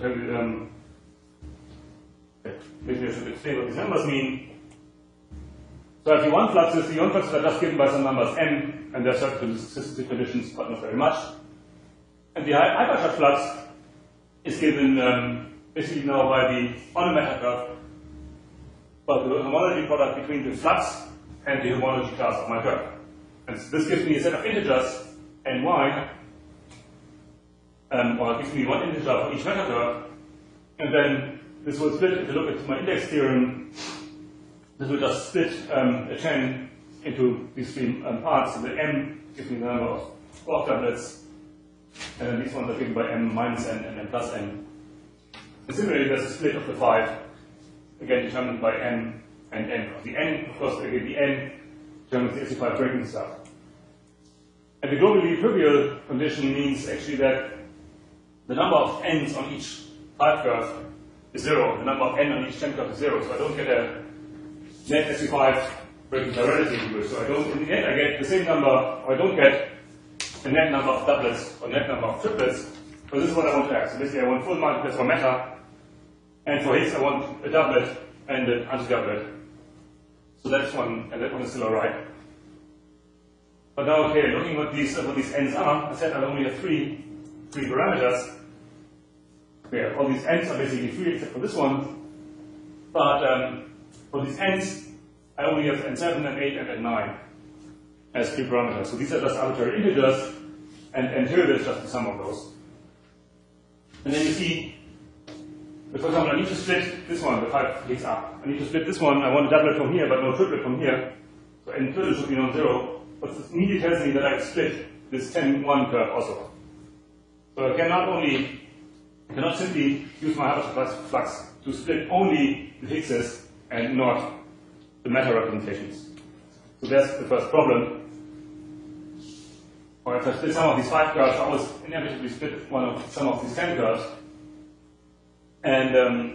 S1: basically I should explain what these numbers mean. So if U1 fluxes, the U1 fluxes are just given by some numbers n, and there are certain consistency conditions, but not very much. And the hypercharge flux is given basically now by the on a meta curve but the homology product between the flux and the homology class of my curve. And so this gives me a set of integers ny, or it gives me one integer for each meta curve, and then this will split, if you look at my index theorem, this will just split a chain into these three parts. So the m gives me the number of quark doublets, and then these ones are given by m minus n and m plus n. And similarly, there's a split of the 5, again determined by n and n. The n, of course, again, the n determines the SU5 breaking stuff. And the globally trivial condition means actually that the number of n's on each 5 curve is 0. The number of n on each 10 curve is 0. So I don't get a net SU5 breaking plurality to it. So I don't, in the end, I get the same number, or I don't get a net number of doublets or net number of triplets. But this is what I want to have. So basically, I want full multiplets for meta, and for Higgs, I want a doublet and an anti-doublet. So that's one, and that one is still alright. But now, okay, looking what these n's are, I said I only have three parameters. Okay, all these n's are basically free except for this one. But for these n's, I only have n7, n8, and n9 as free parameters. So these are just arbitrary integers, and n0 is just the sum of those. And then you see, for example, I need to split this one, the 5 Higgs up. I need to split this one, I want a doublet from here, but no triplet from here. So n total should be non-zero. But this immediately tells me that I split this 10-1 curve also. So I cannot simply use my Habermas flux to split only the Higgses and not the meta representations. So that's the first problem. Or if I split some of these 5 curves, I always inevitably split some of these 10 curves. And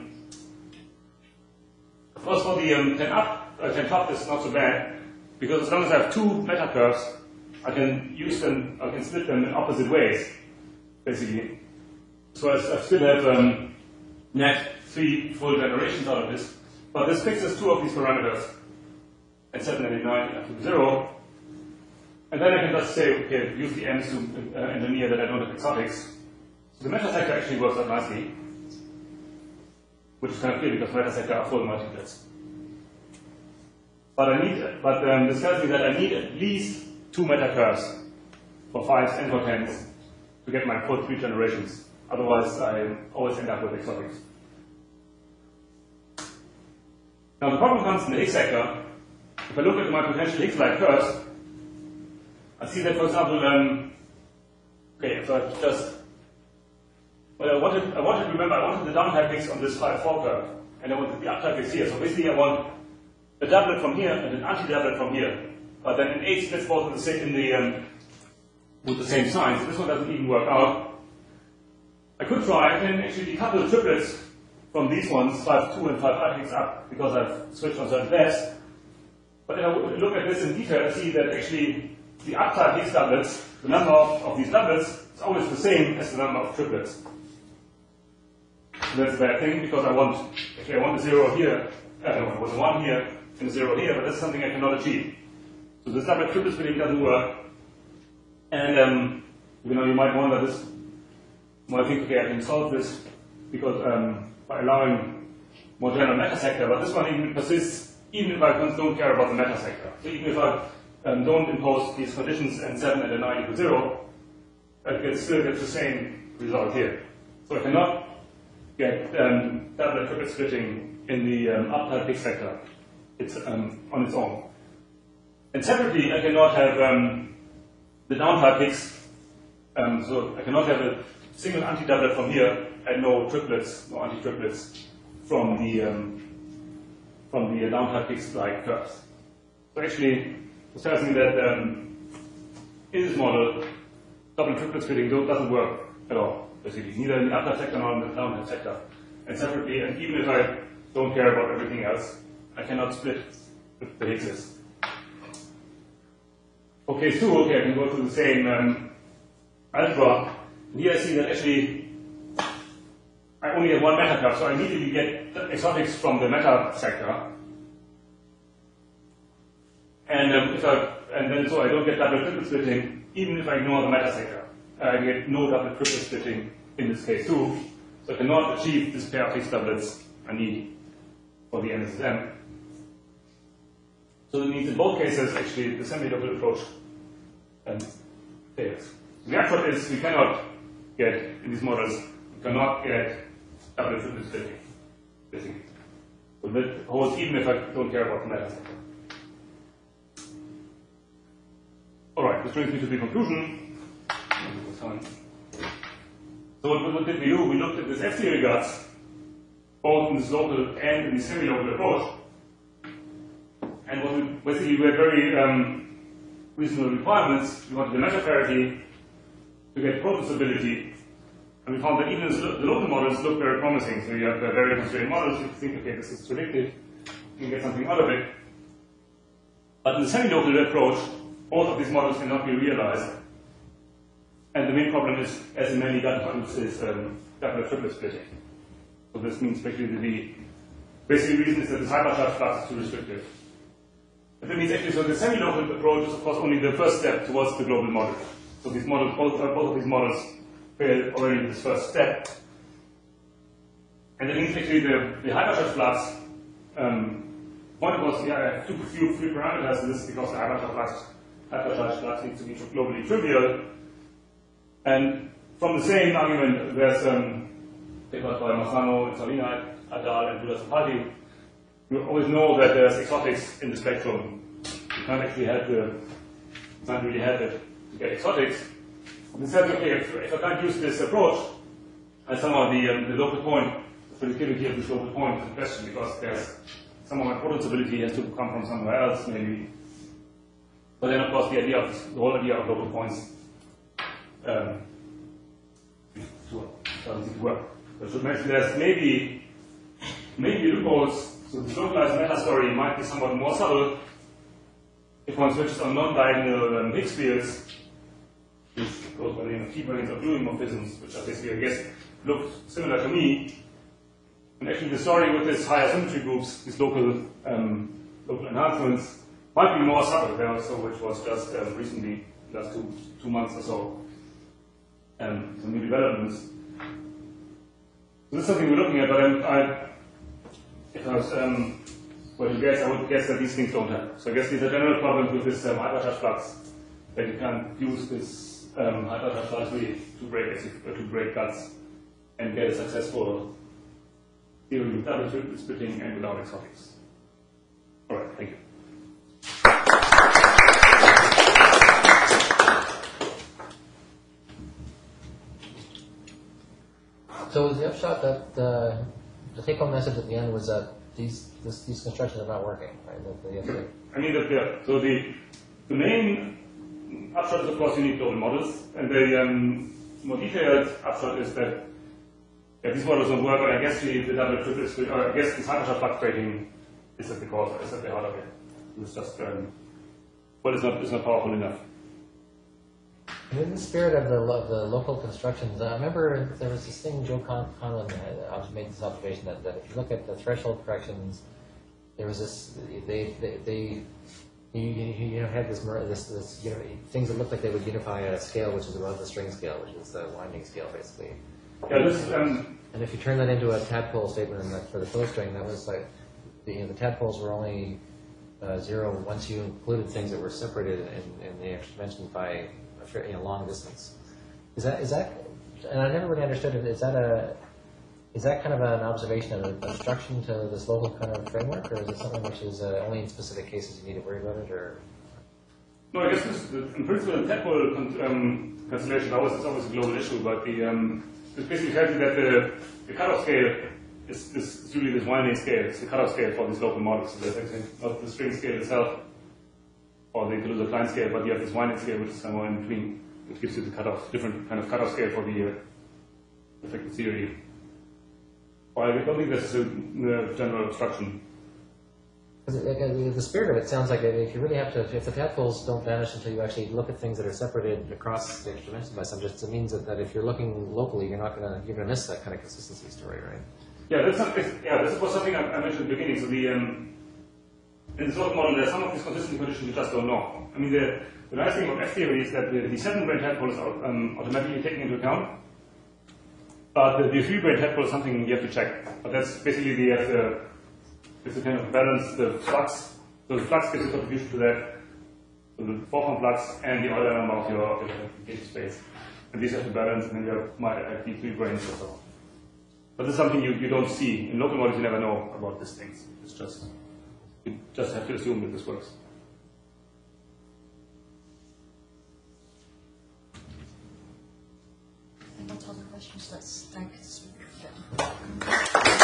S1: of course, for the 10 top, this is not so bad, because as long as I have 2 meta curves, I can use them, I can split them in opposite ways, basically. So I still have net 3 full generations out of this, but this fixes 2 of these parameters, n7 and n9 up to 0. And then I can just say, okay, use the m's to engineer that I don't have exotics. So the meta sector actually works out nicely, which is kind of clear because meta sector are full multiplets. But this tells me that I need at least 2 meta curves for 5s and for 10s to get my full 3 generations. Otherwise, I always end up with exotics. Now the problem comes in the Higgs sector. If I look at my potential Higgs-like curves, I see that, for example, okay, so I just, well, I wanted to remember, I wanted the down-type Higgs on this 5-4 curve, and I wanted the up-type Higgs here. So basically, I want a doublet from here and an anti-doublet from here. But then an 8 splits both with the same sign, so this one doesn't even work out. I could try, I can actually decouple triplets from these ones, 5-2 and 5-5 Higgs up, because I've switched on certain pairs. But if I look at this in detail, I see that actually the up-type Higgs doublets, the number of these doublets is always the same as the number of triplets. So that's a bad thing, because I want a 0 here, I want a 1 here, and a 0 here, but that's something I cannot achieve. So this doublet triplet splitting doesn't work. And you might wonder this, well, I think, okay, I can solve this because by allowing more general meta sector, but this one even persists even if I don't care about the meta sector. So even if I don't impose these conditions n7 and n9 equal 0, I still get the same result here. So I cannot get doublet triplet splitting in the up-type Higgs sector. It's on its own. And separately, I cannot have the down-type Higgs. So I cannot have a single anti-doublet from here and no triplets, no anti-triplets from the down-type Higgs-like curves. So actually, this tells me that in this model, double triplet splitting doesn't work at all, basically. Neither in the up-type sector nor in the down-type sector. And separately, and even if I don't care about everything else, I cannot split the Higgses. Okay, so I can go to the same algebra. And here I see that actually I only have one meta curve, so I immediately get exotics from the meta sector. And so I don't get double triplet splitting, even if I ignore the meta sector. I get no double triplet splitting in this case too. So I cannot achieve this pair of Higgs doublets I need for the NSSM. So it means in both cases, actually, the semi-local approach fails. The upshot is we cannot get, in these models, we cannot get double triple splitting, basically. So that holds even if I don't care about the meta sector. Alright, this brings me to the conclusion. So what did we do? We looked at this F-theory guts, both in this local and in the semi-local approach. And what we basically we had very reasonable requirements. We wanted the measure parity to get proton stability. And we found that even the local models look very promising. So you have very constrained models, you think, okay, this is predictive, you can get something out of it. But in the semi-local approach, both of these models cannot be realized. And the main problem is, as in many data groups, is double triplet splitting. So this means basically the basic reason is that the hypercharge flux is too restrictive. And that means actually, so the semi-local approach is of course only the first step towards the global model. So these models, both of these models fail already in this first step. And that means actually the hypercharge flux, point was, yeah, I have too few parameters, and this is because the hypercharge flux needs to be globally trivial. And from the same argument, there's papers by Massano and Salina et al. And Judas and Palti. You always know that there's exotics in the spectrum. You can't actually help you can't really help it to get exotics. And said, okay, if I can't use this approach, and somehow the local point, the predictivity of this local point is a question because there's somehow my proton stability has to come from somewhere else, maybe. But then, of course, the whole idea of local points doesn't work. I should mention there's maybe loopholes, so the localized meta story might be somewhat more subtle if one switches on non-diagonal Higgs fields, which goes by the name of T-branes or Dewey morphisms, which are basically, I guess, look similar to me. And actually the story with these higher symmetry groups, these local enhancements, might be more subtle there also, which was just recently, last two months or so, some new developments. So this is something we're looking at, but if I was to guess, I would guess that these things don't happen. So I guess these are general problems with this hypercharge flux, that you can't use this hypercharge flux really to break guts and get a successful theory with double triple splitting and without exotics. Alright, thank you.
S2: So was the upshot that the take-home message at the end was that these constructions are not working, right?
S1: I mean that so the main upshot is of course you need global models, and the more detailed upshot is that these models don't work, and I guess the double triple split, or I guess this hypercharge fluctuating is at the heart of it. It's just it's not powerful enough.
S2: And in the spirit of the local constructions, I remember there was this thing Joe Conlon made this observation that if you look at the threshold corrections, there was this you had this things that looked like they would unify at a scale which is above the string scale, which is the winding scale basically.
S1: Yeah,
S2: and if you turn that into a tadpole statement for the flow string, that was like the tadpoles were only zero once you included things that were separated in the extra dimensions by long distance. Is that? And I never really understood it. Is that kind of an observation of an obstruction to this local kind of framework, or is it something which is only in specific cases you need to worry about it, or?
S1: No, I guess in principle, the tadpole constellation is always a global issue, but it's basically tells you that the cutoff scale is really this winding scale. It's the cutoff scale for these local models. So there's actually not the string scale itself, or the Kaluza-Klein scale, but you have this winding scale, which is somewhere in between, which gives you the cutoff, different kind of cutoff scale for the effective theory. Well, I don't think this is a general obstruction.
S2: The spirit of it sounds like if you really have to, if the tadpoles don't vanish until you actually look at things that are separated across the extra dimensions by some distance, it means that if you're looking locally, you're gonna miss that kind of consistency story, right?
S1: Yeah, this was something I mentioned at the beginning. So in this local model, there are some of these consistency conditions you just don't know. I mean, the nice thing about F-theory is that the 7-brain tadpole is automatically taken into account, but the 3-brain tadpole is something you have to check. But that's basically it's to kind of balance the flux So the flux gives a contribution to that, so the foreground flux and the Euler number of your application space. And these have to balance, and then you have D3 branes or so on. But this is something you don't see. In local models, you never know about these things. It's just, you just have to assume that this works.
S3: What other questions? Let's thank us.